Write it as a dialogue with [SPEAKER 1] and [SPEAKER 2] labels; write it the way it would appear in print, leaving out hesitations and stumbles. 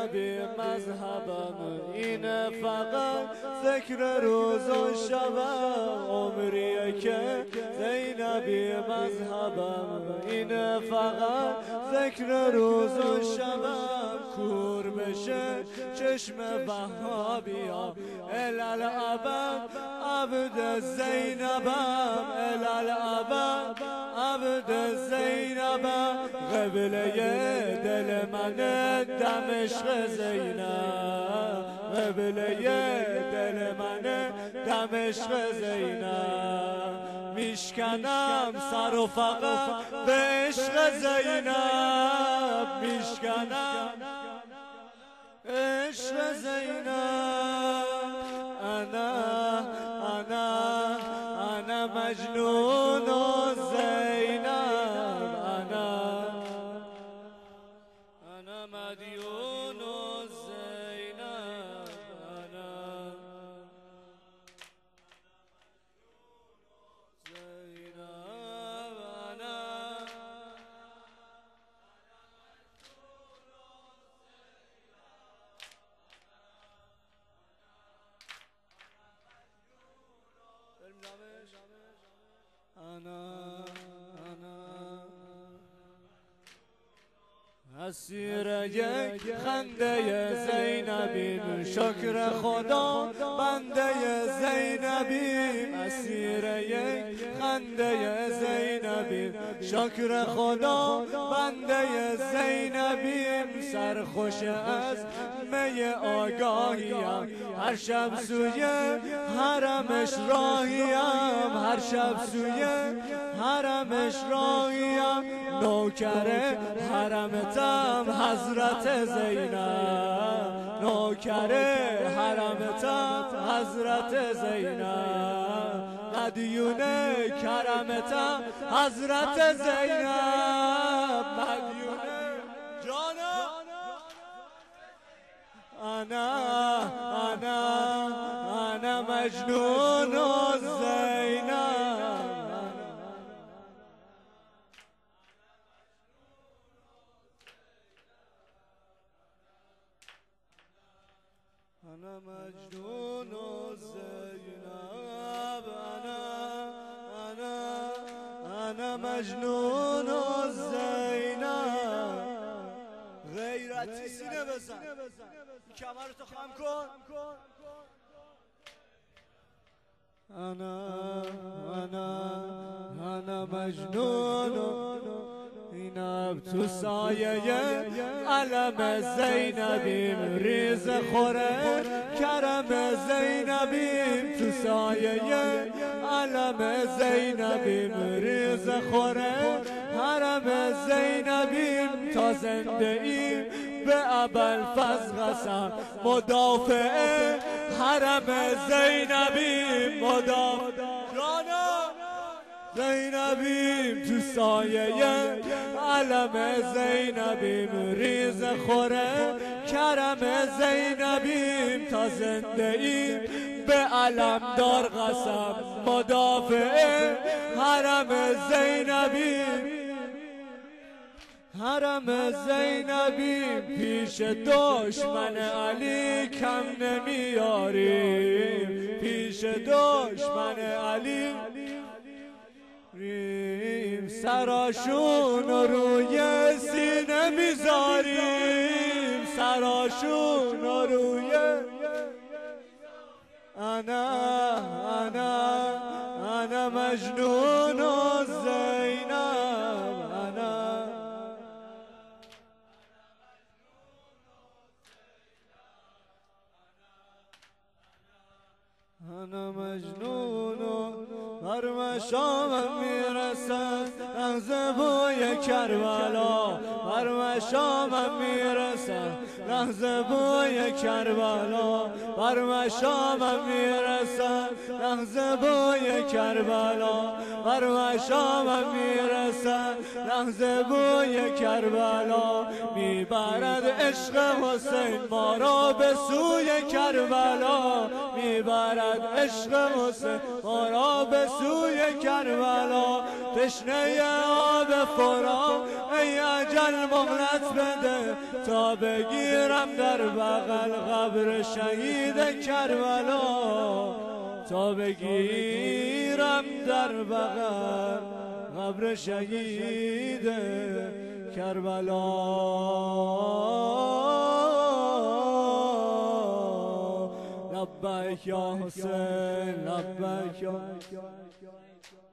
[SPEAKER 1] زینبی مذهبم اینه، فقط ذکر روز و شبم عمریه که زینبی مذهبم اینه، فقط ذکر روز و شبم کور بشه چشم وهابیا الالعبد عبد زینبم الالعبد عبد زینبم قبله دل من دمشق زینب قبله دل من دمشق زینب میشکنم سر و فقط به عشق زینب میشکنم عشق زینب انا مجنون زینب انا مدیون زینب اسیر یک خنده زینبیم شکر خدا بنده زینبیم اسیر یک خنده زینبیم شکر خدا بنده زینبیم سرخوش از می آگاهیم هر شب سوی حرمش راهیم هر شب سوی حرمش راهیم نوکر حرمتم حضرت زینب نوکر حرمتم حضرت زینب مدیون کرمتم حضرت زینب مدیون جانم انا مجنون زینب انا مجنون زینب انا مجنون زینب غیرتی سینه بزن کمرتو خم کن انا مجنون اینم تو سایه علم زینبیم ریز خوره کرم زینبیم تو سایه علم زینبیم ریز خوره حرم زینبیم تا زنده ایم به ابوالفضل قسم مدافع حرم زینبیم مدافع زینبیم تو سایه علم زینبیم ریز خوره کرم زینبیم تا زنده ایم به علم دار قسم مدافع حرم زینبیم حرم زینبیم پیش دشمن علی کم نمیاریم پیش دشمن علی سراشون روی سینه میذاریم سراشون روی انا مجنون زینب انا مجنون هر مشامم میرسد لحظه بوی کربلا هر مشامم میرسد لحظه بوی کربلا هر مشامم میرسد لحظه بوی کربلا هر مشامم میرسد لحظه بوی کربلا میبرد عشق حسین ما را به سوی کربلا میبرد عشق حسین ما را به سوی کربلا تشنه آب فرات ای اجل مهلت بده تا بگیر بگیرم در بغل قبر شهید کربلا، تا بگیرم در بغل قبر شهید کربلا. لبیک یا حسین، لبیک یا